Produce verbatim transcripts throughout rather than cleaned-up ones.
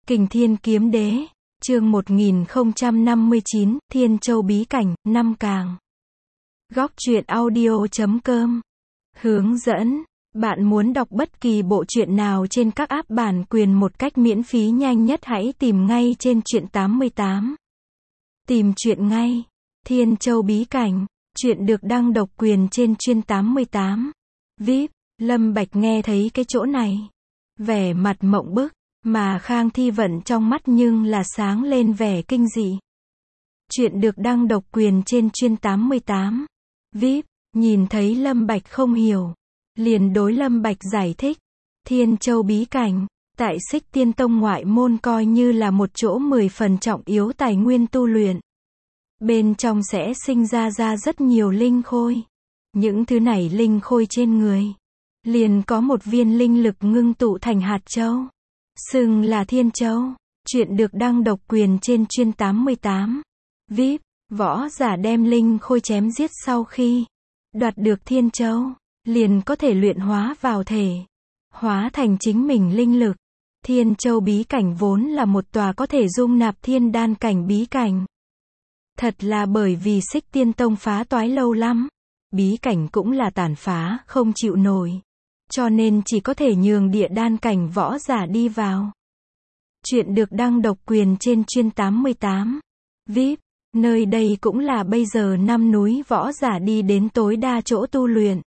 Kình Thiên Kiếm Đế, chương một nghìn không trăm năm mươi chín, Thiên Châu Bí Cảnh, năm càng. Góc truyện audio chấm com. Hướng dẫn, bạn muốn đọc bất kỳ bộ truyện nào trên các app bản quyền một cách miễn phí nhanh nhất hãy tìm ngay trên truyện tám mươi tám. Tìm truyện ngay. Thiên Châu Bí Cảnh, truyện được đăng độc quyền trên truyện tám mươi tám. vê i pê, Lâm Bạch nghe thấy cái chỗ này. Vẻ mặt mộng bức, mà Khang Thi Vận trong mắt nhưng là sáng lên vẻ kinh dị. Chuyện được đăng độc quyền trên truyện tám mươi tám. vê i pê, nhìn thấy Lâm Bạch không hiểu, liền đối Lâm Bạch giải thích. Thiên Châu Bí Cảnh, tại Xích Tiên Tông ngoại môn coi như là một chỗ mười phần trọng yếu tài nguyên tu luyện. Bên trong sẽ sinh ra ra rất nhiều linh khôi. Những thứ này linh khôi trên người, liền có một viên linh lực ngưng tụ thành hạt châu, xưng là Thiên Châu. Chuyện được đăng độc quyền trên truyện tám mươi tám. vê i pê, võ giả đem linh khôi chém giết sau khi đoạt được Thiên Châu, liền có thể luyện hóa vào thể, hóa thành chính mình linh lực. Thiên Châu Bí Cảnh vốn là một tòa có thể dung nạp thiên đan cảnh bí cảnh. Thật là bởi vì Xích Tiên Tông phá toái lâu lắm, bí cảnh cũng là tàn phá, không chịu nổi, cho nên chỉ có thể nhường địa đan cảnh võ giả đi vào. Chuyện được đăng độc quyền trên truyện tám mươi tám. vê i pê, nơi đây cũng là bây giờ năm núi võ giả đi đến tối đa chỗ tu luyện.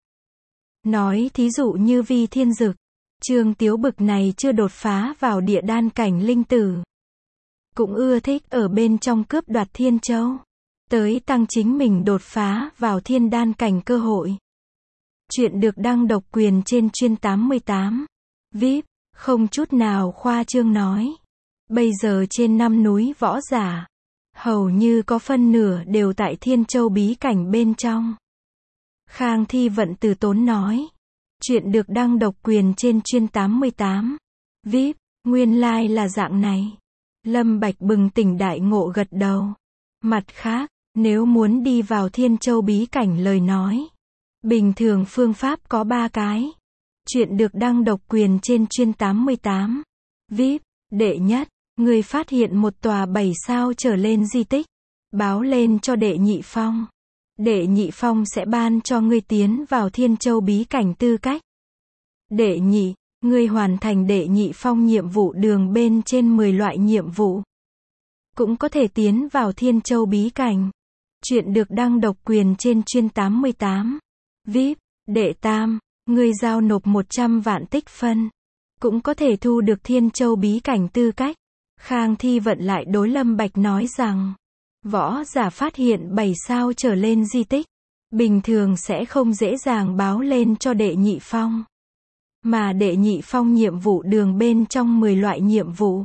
Nói thí dụ như Vi Thiên Dực, Trương Tiếu bực này chưa đột phá vào địa đan cảnh linh tử, cũng ưa thích ở bên trong cướp đoạt Thiên Châu, tới tăng chính mình đột phá vào thiên đan cảnh cơ hội. Chuyện được đăng độc quyền trên truyện tám mươi tám. vê i pê, không chút nào khoa trương nói. Bây giờ trên năm núi võ giả, hầu như có phân nửa đều tại Thiên Châu Bí Cảnh bên trong. Khang Thi Vận từ tốn nói. Chuyện được đăng độc quyền trên truyện tám mươi tám. vê i pê, nguyên lai là dạng này. Lâm Bạch bừng tỉnh đại ngộ gật đầu. Mặt khác, nếu muốn đi vào Thiên Châu Bí Cảnh lời nói, bình thường phương pháp có ba cái. Chuyện được đăng độc quyền trên truyện tám mươi tám. vê i pê, đệ nhất, người phát hiện một tòa bảy sao trở lên di tích, báo lên cho đệ nhị phong. Đệ nhị phong sẽ ban cho ngươi tiến vào Thiên Châu Bí Cảnh tư cách. Đệ nhị, ngươi hoàn thành đệ nhị phong nhiệm vụ đường bên trên mười loại nhiệm vụ, cũng có thể tiến vào Thiên Châu Bí Cảnh. Chuyện được đăng độc quyền trên truyện tám mươi tám. vê i pê, đệ tam, ngươi giao nộp một trăm vạn tích phân, cũng có thể thu được Thiên Châu Bí Cảnh tư cách. Khang Thi Vận lại đối Lâm Bạch nói rằng, võ giả phát hiện bảy sao trở lên di tích, bình thường sẽ không dễ dàng báo lên cho đệ nhị phong. Mà đệ nhị phong nhiệm vụ đường bên trong mười loại nhiệm vụ,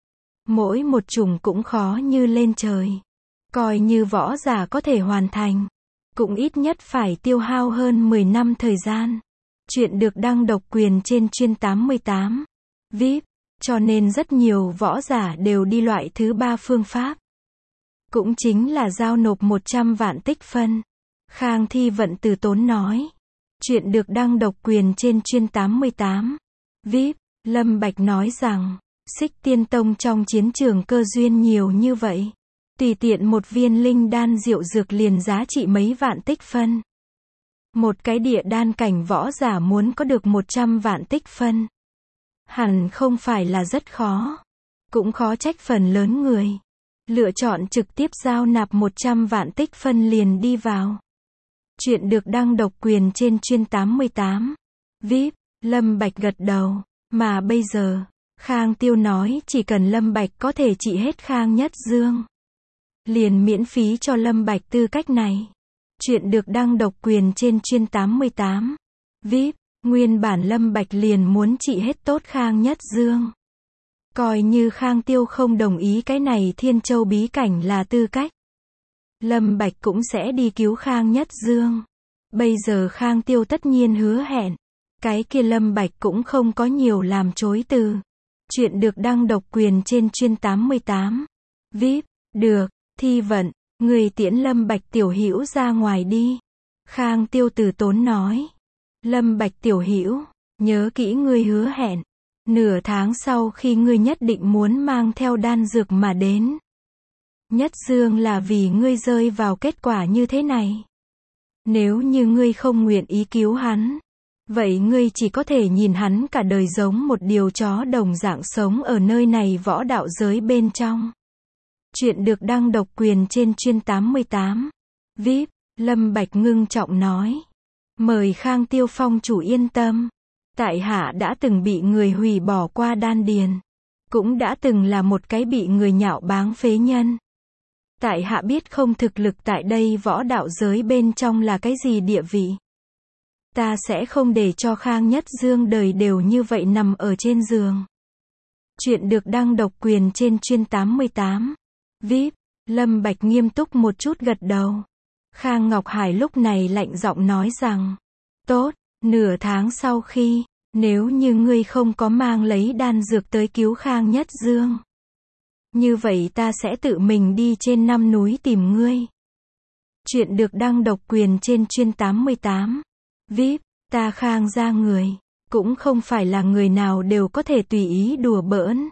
mỗi một chủng cũng khó như lên trời. Coi như võ giả có thể hoàn thành, cũng ít nhất phải tiêu hao hơn mười năm thời gian. Chuyện được đăng độc quyền trên truyện tám mươi tám. vê i pê, cho nên rất nhiều võ giả đều đi loại thứ ba phương pháp, cũng chính là giao nộp một trăm vạn tích phân. Khang Thi Vận từ tốn nói. Chuyện được đăng độc quyền trên truyện tám mươi tám. vê i pê, Lâm Bạch nói rằng, Xích Tiên Tông trong chiến trường cơ duyên nhiều như vậy, tùy tiện một viên linh đan diệu dược liền giá trị mấy vạn tích phân. Một cái địa đan cảnh võ giả muốn có được một trăm vạn tích phân, hẳn không phải là rất khó. Cũng khó trách phần lớn người lựa chọn trực tiếp giao nạp một trăm vạn tích phân liền đi vào. Chuyện được đăng độc quyền trên truyện tám mươi tám. vê i pê, Lâm Bạch gật đầu. Mà bây giờ, Khang Tiêu nói chỉ cần Lâm Bạch có thể trị hết Khang Nhất Dương, liền miễn phí cho Lâm Bạch tư cách này. Chuyện được đăng độc quyền trên truyện tám mươi tám. vê i pê, nguyên bản Lâm Bạch liền muốn trị hết tốt Khang Nhất Dương. Coi như Khang Tiêu không đồng ý cái này Thiên Châu Bí Cảnh là tư cách, Lâm Bạch cũng sẽ đi cứu Khang Nhất Dương. Bây giờ Khang Tiêu tất nhiên hứa hẹn, cái kia Lâm Bạch cũng không có nhiều làm chối từ. Chuyện được đăng độc quyền trên truyện tám mươi tám. vê i pê, được, Thi Vận, người tiễn Lâm Bạch tiểu hữu ra ngoài đi. Khang Tiêu từ tốn nói. Lâm Bạch tiểu hữu, nhớ kỹ ngươi hứa hẹn, Nửa tháng sau khi ngươi nhất định muốn mang theo đan dược mà đến. Nhất Dương là vì ngươi rơi vào kết quả như thế này. Nếu như ngươi không nguyện ý cứu hắn, vậy ngươi chỉ có thể nhìn hắn cả đời giống một điều chó đồng dạng sống ở nơi này võ đạo giới bên trong. Chuyện được đăng độc quyền trên chuyên tám mươi tám. vê i pê, Lâm Bạch ngưng trọng nói. Mời Khang Tiêu Phong chủ yên tâm. Tại hạ đã từng bị người hủy bỏ qua đan điền. Cũng đã từng là một cái bị người nhạo báng phế nhân. Tại hạ biết không thực lực tại đây võ đạo giới bên trong là cái gì địa vị. Ta sẽ không để cho Khang Nhất Dương đời đều như vậy nằm ở trên giường. Chuyện được đăng độc quyền trên chuyên tám mươi tám. vê i pê, Lâm Bạch nghiêm túc một chút gật đầu. Khang Ngọc Hải lúc này lạnh giọng nói rằng, tốt, nửa tháng sau khi, nếu như ngươi không có mang lấy đan dược tới cứu Khang Nhất Dương, như vậy ta sẽ tự mình đi trên năm núi tìm ngươi. Chuyện được đăng độc quyền trên chuyên tám mươi tám. vê i pê, ta Khang gia người, cũng không phải là người nào đều có thể tùy ý đùa bỡn.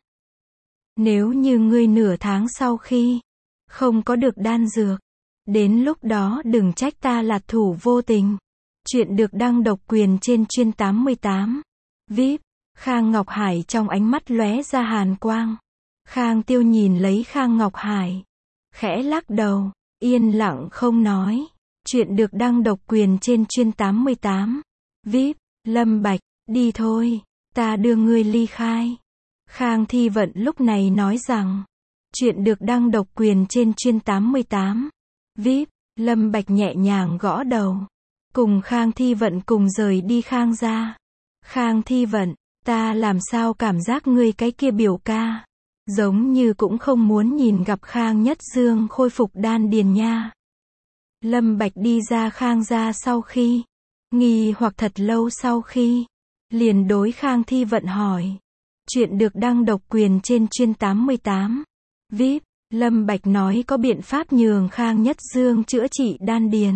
Nếu như ngươi nửa tháng sau khi không có được đan dược, đến lúc đó đừng trách ta là thủ vô tình. Chuyện được đăng độc quyền trên chuyên tám mươi tám. vê i pê, Khang Ngọc Hải trong ánh mắt lóe ra hàn quang. Khang Tiêu nhìn lấy Khang Ngọc Hải, khẽ lắc đầu, yên lặng không nói. Chuyện được đăng độc quyền trên chuyên tám mươi tám. vê i pê, Lâm Bạch, đi thôi, ta đưa ngươi ly khai. Khang Thi Vận lúc này nói rằng. Chuyện được đăng độc quyền trên chuyên tám mươi tám. vê i pê, Lâm Bạch nhẹ nhàng gõ đầu. Cùng Khang Thi Vận cùng rời đi Khang gia. Khang Thi Vận, ta làm sao cảm giác ngươi cái kia biểu ca, giống như cũng không muốn nhìn gặp Khang Nhất Dương khôi phục đan điền nha. Lâm Bạch đi ra Khang gia sau khi, nghi hoặc thật lâu sau khi, liền đối Khang Thi Vận hỏi. Chuyện được đăng độc quyền trên chuyên tám mươi tám. vê i pê, Lâm Bạch nói có biện pháp nhường Khang Nhất Dương chữa trị đan điền.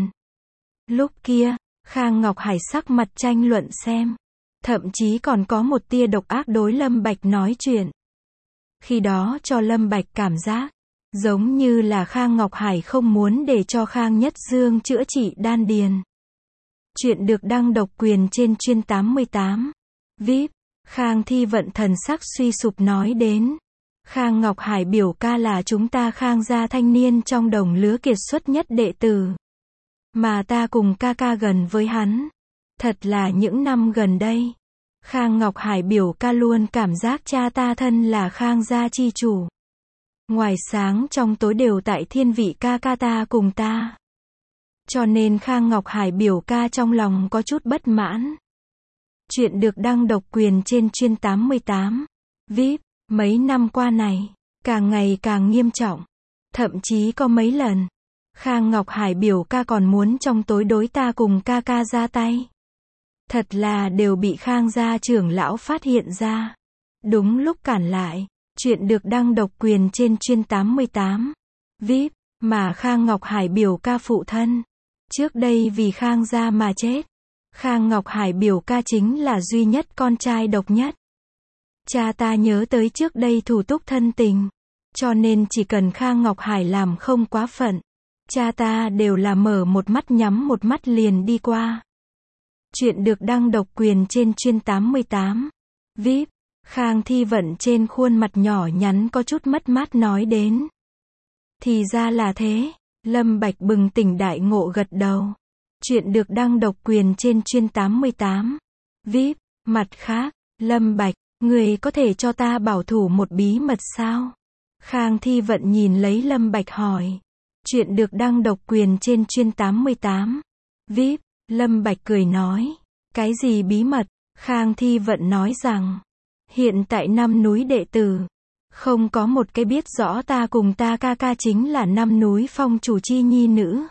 Lúc kia, Khang Ngọc Hải sắc mặt tranh luận xem. Thậm chí còn có một tia độc ác đối Lâm Bạch nói chuyện. Khi đó cho Lâm Bạch cảm giác, giống như là Khang Ngọc Hải không muốn để cho Khang Nhất Dương chữa trị đan điền. Chuyện được đăng độc quyền trên chuyên tám mươi tám. vê i pê, Khang Thi Vận thần sắc suy sụp nói đến. Khang Ngọc Hải biểu ca là chúng ta Khang gia thanh niên trong đồng lứa kiệt xuất nhất đệ tử. Mà ta cùng ca ca gần với hắn. Thật là những năm gần đây, Khang Ngọc Hải biểu ca luôn cảm giác cha ta thân là Khang gia chi chủ. Ngoài sáng trong tối đều tại thiên vị ca ca ta cùng ta. Cho nên Khang Ngọc Hải biểu ca trong lòng có chút bất mãn. Chuyện được đăng độc quyền trên chuyên tám mươi tám. vê i pê, mấy năm qua này, càng ngày càng nghiêm trọng. Thậm chí có mấy lần, Khang Ngọc Hải biểu ca còn muốn trong tối đối ta cùng ca ca ra tay. Thật là đều bị Khang gia trưởng lão phát hiện ra. Đúng lúc cản lại. Chuyện được đăng độc quyền trên chuyên tám mươi tám. vê i pê, mà Khang Ngọc Hải biểu ca phụ thân. Trước đây vì Khang gia mà chết. Khang Ngọc Hải biểu ca chính là duy nhất con trai độc nhất. Cha ta nhớ tới trước đây thủ túc thân tình. Cho nên chỉ cần Khang Ngọc Hải làm không quá phận, cha ta đều là mở một mắt nhắm một mắt liền đi qua. Chuyện được đăng độc quyền trên chuyên tám mươi tám. vê i pê, Khang Thi Vận trên khuôn mặt nhỏ nhắn có chút mất mát nói đến. Thì ra là thế. Lâm Bạch bừng tỉnh đại ngộ gật đầu. Chuyện được đăng độc quyền trên chuyên tám mươi tám. vê i pê, mặt khác, Lâm Bạch, người có thể cho ta bảo thủ một bí mật sao? Khang Thi Vận nhìn lấy Lâm Bạch hỏi. Chuyện được đăng độc quyền trên chuyên tám mươi tám. vê i pê, Lâm Bạch cười nói. Cái gì bí mật? Khang Thi Vận nói rằng, hiện tại năm núi đệ tử, không có một cái biết rõ ta cùng ta ca ca chính là năm núi phong chủ chi nhi nữ.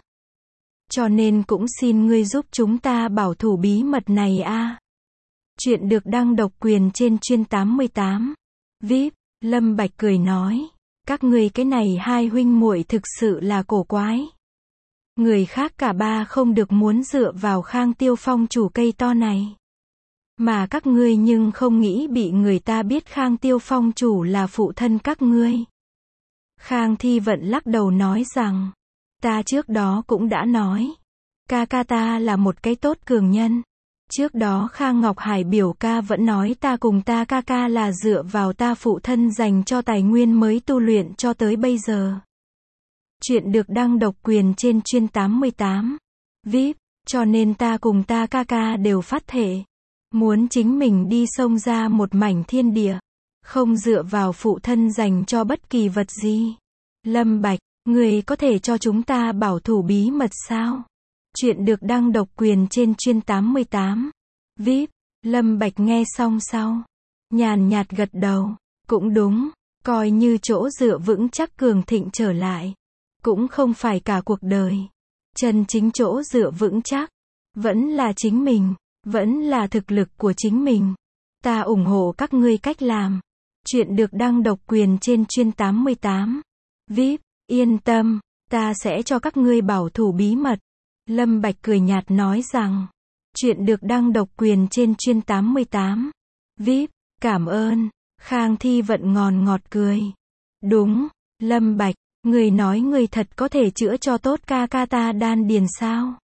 Cho nên cũng xin ngươi giúp chúng ta bảo thủ bí mật này a. Chuyện được đăng độc quyền trên chuyên tám mươi tám. vê i pê, Lâm Bạch cười nói. Các ngươi cái này hai huynh muội thực sự là cổ quái. Người khác cả ba không được muốn dựa vào Khang Tiêu Phong chủ cây to này. Mà các ngươi nhưng không nghĩ bị người ta biết Khang Tiêu Phong chủ là phụ thân các ngươi. Khang Thi Vận lắc đầu nói rằng, ta trước đó cũng đã nói, ca ca ta là một cái tốt cường nhân. Trước đó Khang Ngọc Hải biểu ca vẫn nói ta cùng ta ca ca là dựa vào ta phụ thân dành cho tài nguyên mới tu luyện cho tới bây giờ. Chuyện được đăng độc quyền trên chuyên tám mươi tám vê i pê, cho nên ta cùng ta ca ca đều phát thể, muốn chính mình đi xông ra một mảnh thiên địa, không dựa vào phụ thân dành cho bất kỳ vật gì. Lâm Bạch, người có thể cho chúng ta bảo thủ bí mật sao? Chuyện được đăng độc quyền trên chuyên tám mươi tám vê i pê, Lâm Bạch nghe xong sau, nhàn nhạt gật đầu, cũng đúng, coi như chỗ dựa vững chắc cường thịnh trở lại, cũng không phải cả cuộc đời. Chân chính chỗ dựa vững chắc, vẫn là chính mình, vẫn là thực lực của chính mình. Ta ủng hộ các ngươi cách làm. Chuyện được đăng độc quyền trên chuyên tám mươi tám vê i pê, yên tâm, ta sẽ cho các ngươi bảo thủ bí mật. Lâm Bạch cười nhạt nói rằng, chuyện được đăng độc quyền trên chuyên tám mươi tám vê i pê, cảm ơn. Khang Thi Vận ngòn ngọt cười. Đúng, Lâm Bạch, người nói người thật có thể chữa cho tốt ca ca ta đan điền sao?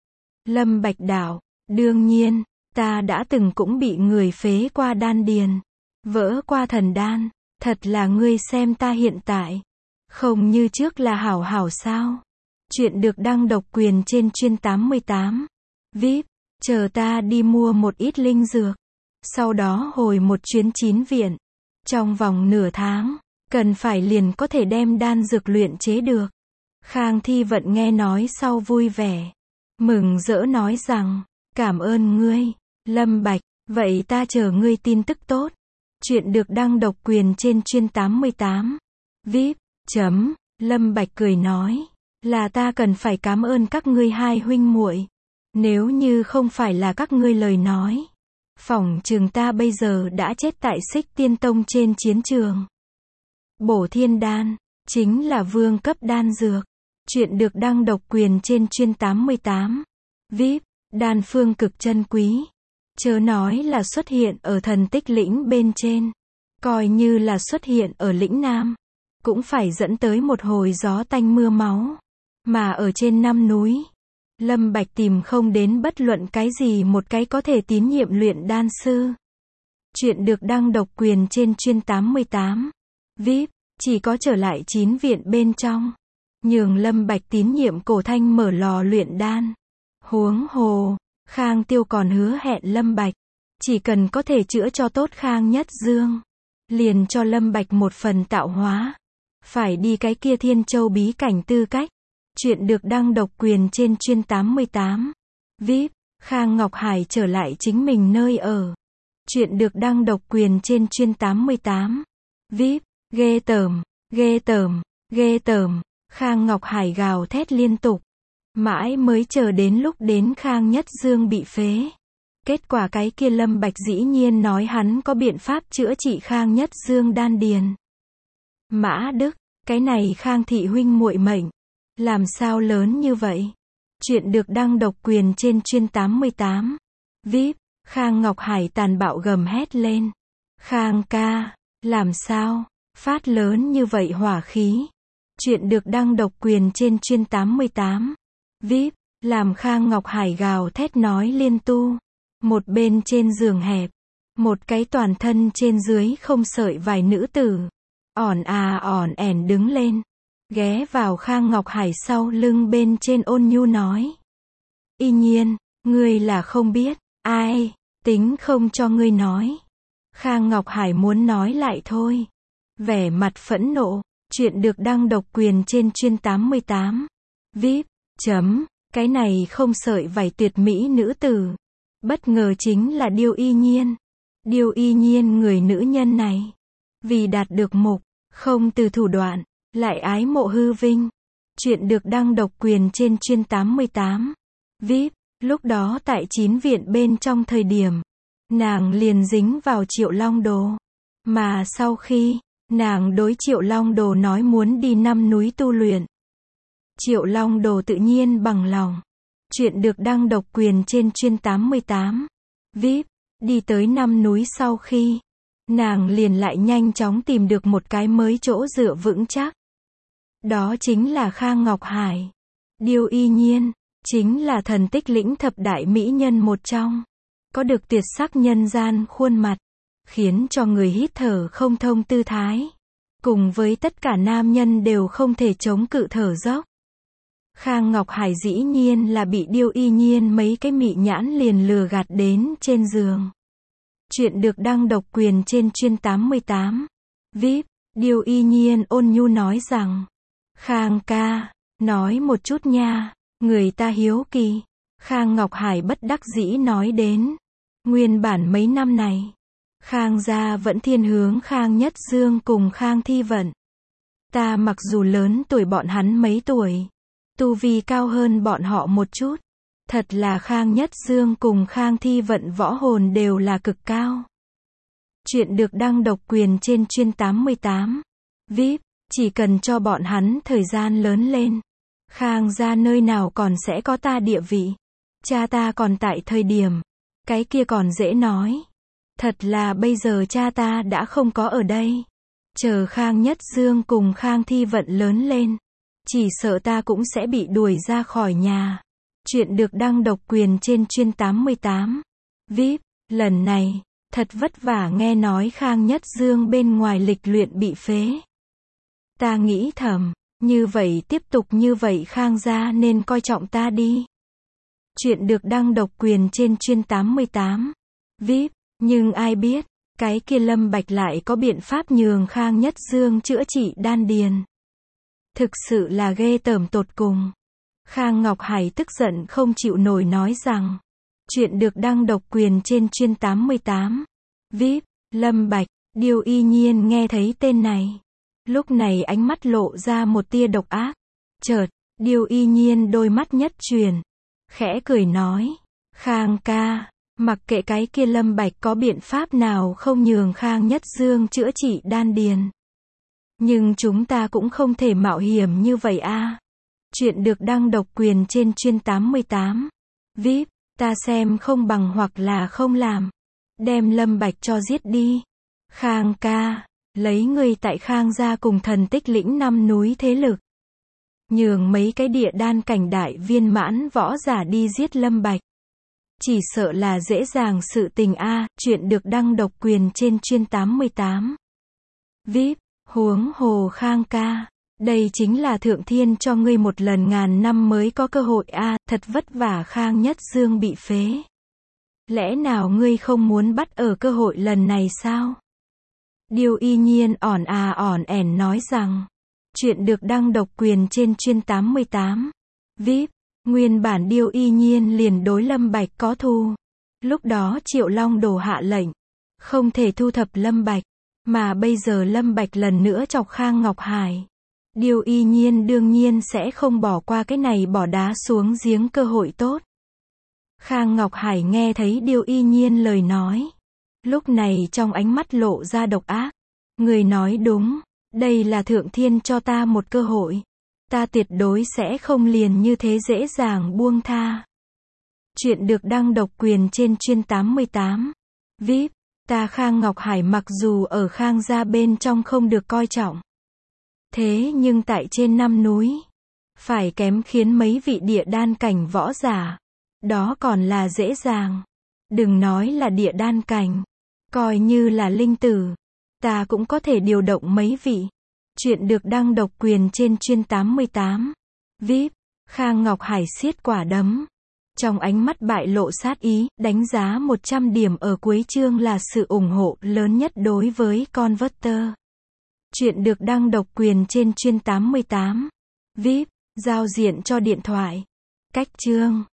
Lâm Bạch đạo, đương nhiên, ta đã từng cũng bị người phế qua đan điền, vỡ qua thần đan, thật là ngươi xem ta hiện tại, không như trước là hảo hảo sao? Chuyện được đăng độc quyền trên chuyên tám mươi tám vê i pê, chờ ta đi mua một ít linh dược, sau đó hồi một chuyến chín viện, trong vòng nửa tháng, cần phải liền có thể đem đan dược luyện chế được. Khang Thi Vận nghe nói sau vui vẻ, mừng rỡ nói rằng, cảm ơn ngươi, Lâm Bạch, vậy ta chờ ngươi tin tức tốt. Chuyện được đăng độc quyền trên chuyên tám mươi tám vê i pê, chấm, Lâm Bạch cười nói, là ta cần phải cảm ơn các ngươi hai huynh muội. Nếu như không phải là các ngươi lời nói, phỏng chừng ta bây giờ đã chết tại Xích Tiên Tông trên chiến trường. Bổ Thiên Đan, chính là vương cấp đan dược. Chuyện được đăng độc quyền trên chuyên tám mươi tám vê i pê, đan phương cực chân quý. Chớ nói là xuất hiện ở thần tích lĩnh bên trên, coi như là xuất hiện ở lĩnh Nam, cũng phải dẫn tới một hồi gió tanh mưa máu. Mà ở trên năm núi, Lâm Bạch tìm không đến bất luận cái gì một cái có thể tín nhiệm luyện đan sư. Chuyện được đăng độc quyền trên chuyên tám mươi tám vê i pê, chỉ có trở lại chín viện bên trong, nhường Lâm Bạch tín nhiệm Cổ Thanh mở lò luyện đan. Huống hồ, Khang Tiêu còn hứa hẹn Lâm Bạch, chỉ cần có thể chữa cho tốt Khang Nhất Dương, liền cho Lâm Bạch một phần tạo hóa. Phải đi cái kia Thiên Châu bí cảnh tư cách. Chuyện được đăng độc quyền trên chuyên tám mươi tám vê i pê, Khang Ngọc Hải trở lại chính mình nơi ở. Chuyện được đăng độc quyền trên chuyên tám mươi tám vê i pê, ghê tởm, ghê tởm, ghê tởm. Khang Ngọc Hải gào thét liên tục, mãi mới chờ đến lúc đến Khang Nhất Dương bị phế. Kết quả cái kia Lâm Bạch dĩ nhiên nói hắn có biện pháp chữa trị Khang Nhất Dương đan điền. Mã Đức, cái này Khang thị huynh muội mệnh, làm sao lớn như vậy? Chuyện được đăng độc quyền trên chuyên tám mươi tám vê i pê, Khang Ngọc Hải tàn bạo gầm hét lên. Khang ca, làm sao? Phát lớn như vậy hỏa khí. Chuyện được đăng độc quyền trên chuyên tám mươi tám vê i pê, làm Khang Ngọc Hải gào thét nói liên tu. Một bên trên giường hẹp, một cái toàn thân trên dưới không sợi vài nữ tử, ỏn à ỏn ẻn đứng lên, ghé vào Khang Ngọc Hải sau lưng bên trên ôn nhu nói. Y nhiên, ngươi là không biết, ai, tính không cho ngươi nói. Khang Ngọc Hải muốn nói lại thôi. Vẻ mặt phẫn nộ, chuyện được đăng độc quyền trên chuyên tám mươi tám vê i pê, chấm, cái này không sợi vài tuyệt mỹ nữ tử. Bất ngờ chính là Điêu Y Nhiên. Điêu Y Nhiên người nữ nhân này, vì đạt được mục, không từ thủ đoạn, lại ái mộ hư vinh. Chuyện được đăng độc quyền trên chuyên tám mươi tám vê i pê, lúc đó tại chín viện bên trong thời điểm, nàng liền dính vào Triệu Long Đồ. Mà sau khi, nàng đối Triệu Long Đồ nói muốn đi năm núi tu luyện, Triệu Long Đồ tự nhiên bằng lòng. Chuyện được đăng độc quyền trên chuyên tám mươi tám vê i pê, Đi tới năm núi sau khi, nàng liền lại nhanh chóng tìm được một cái mới chỗ dựa vững chắc. Đó chính là Khang Ngọc Hải. Điêu Y Nhiên, chính là thần tích lĩnh thập đại mỹ nhân một trong. Có được tuyệt sắc nhân gian khuôn mặt, khiến cho người hít thở không thông tư thái. Cùng với tất cả nam nhân đều không thể chống cự thở dốc. Khang Ngọc Hải dĩ nhiên là bị Điêu Y Nhiên mấy cái mị nhãn liền lừa gạt đến trên giường. Chuyện được đăng độc quyền trên chuyên tám mươi tám. vê i pê, Điêu Y Nhiên ôn nhu nói rằng, Khang ca, nói một chút nha, người ta hiếu kỳ. Khang Ngọc Hải bất đắc dĩ nói đến, nguyên bản mấy năm này, Khang gia vẫn thiên hướng Khang Nhất Dương cùng Khang Thi Vận. Ta mặc dù lớn tuổi bọn hắn mấy tuổi, tu vi cao hơn bọn họ một chút, thật là Khang Nhất Dương cùng Khang Thi Vận võ hồn đều là cực cao. Chuyện được đăng độc quyền trên chuyên tám mươi tám. vê i pê, chỉ cần cho bọn hắn thời gian lớn lên, Khang gia nơi nào còn sẽ có ta địa vị. Cha ta còn tại thời điểm, cái kia còn dễ nói. Thật là bây giờ cha ta đã không có ở đây. Chờ Khang Nhất Dương cùng Khang Thi Vận lớn lên, chỉ sợ ta cũng sẽ bị đuổi ra khỏi nhà. Chuyện được đăng độc quyền trên chuyên tám mươi tám. vê i pê, lần này, thật vất vả nghe nói Khang Nhất Dương bên ngoài lịch luyện bị phế. Ta nghĩ thầm, như vậy tiếp tục như vậy Khang gia nên coi trọng ta đi. Chuyện được đăng độc quyền trên chuyên tám mươi tám. vê i pê, nhưng ai biết, cái kia Lâm Bạch lại có biện pháp nhường Khang Nhất Dương chữa trị đan điền. Thực sự là ghê tởm tột cùng. Khang Ngọc Hải tức giận không chịu nổi nói rằng, chuyện được đăng độc quyền trên chuyên tám mươi tám. vê i pê, Lâm Bạch, Điêu Y Nhiên nghe thấy tên này. Lúc này ánh mắt lộ ra một tia độc ác. Chợt, Điêu Y Nhiên đôi mắt nhất chuyển, khẽ cười nói, Khang ca, mặc kệ cái kia Lâm Bạch có biện pháp nào không nhường Khang Nhất Dương chữa trị đan điền. Nhưng chúng ta cũng không thể mạo hiểm như vậy a. À. Chuyện được đăng độc quyền trên chuyên tám mươi tám. vê i pê, ta xem không bằng hoặc là không làm. Đem Lâm Bạch cho giết đi. Khang ca, lấy người tại Khang gia cùng thần tích lĩnh năm núi thế lực. Nhường mấy cái địa đan cảnh đại viên mãn võ giả đi giết Lâm Bạch. Chỉ sợ là dễ dàng sự tình a. À. Chuyện được đăng độc quyền trên chuyên tám mươi tám. vê i pê, huống hồ Khang ca. Đây chính là thượng thiên cho ngươi một lần ngàn năm mới có cơ hội a. À. Thật vất vả Khang Nhất Dương bị phế. Lẽ nào ngươi không muốn bắt ở cơ hội lần này sao? Điêu Y Nhiên ỏn à ỏn ẻn nói rằng, chuyện được đăng độc quyền trên chuyên tám mươi tám. vê i pê, nguyên bản Điêu Y Nhiên liền đối Lâm Bạch có thù. Lúc đó Triệu Long Đồ hạ lệnh, không thể thu thập Lâm Bạch, mà bây giờ Lâm Bạch lần nữa chọc Khang Ngọc Hải. Điêu Y Nhiên đương nhiên sẽ không bỏ qua cái này bỏ đá xuống giếng cơ hội tốt. Khang Ngọc Hải nghe thấy Điêu Y Nhiên lời nói. Lúc này trong ánh mắt lộ ra độc ác. Người nói đúng, đây là thượng thiên cho ta một cơ hội. Ta tuyệt đối sẽ không liền như thế dễ dàng buông tha. Chuyện được đăng độc quyền trên chuyên tám mươi tám. vê i pê, ta Khang Ngọc Hải mặc dù ở Khang gia bên trong không được coi trọng. Thế nhưng tại trên năm núi, phải kém khiến mấy vị địa đan cảnh võ giả. Đó còn là dễ dàng. Đừng nói là địa đan cảnh. Coi như là linh tử. Ta cũng có thể điều động mấy vị. Chuyện được đăng độc quyền trên chuyên tám mươi tám. vê i pê, Khang Ngọc Hải siết quả đấm. Trong ánh mắt bại lộ sát ý, đánh giá một trăm điểm ở cuối chương là sự ủng hộ lớn nhất đối với Converter. Chuyện được đăng độc quyền trên chuyên tám mươi tám. vê i pê, giao diện cho điện thoại. Cách chương.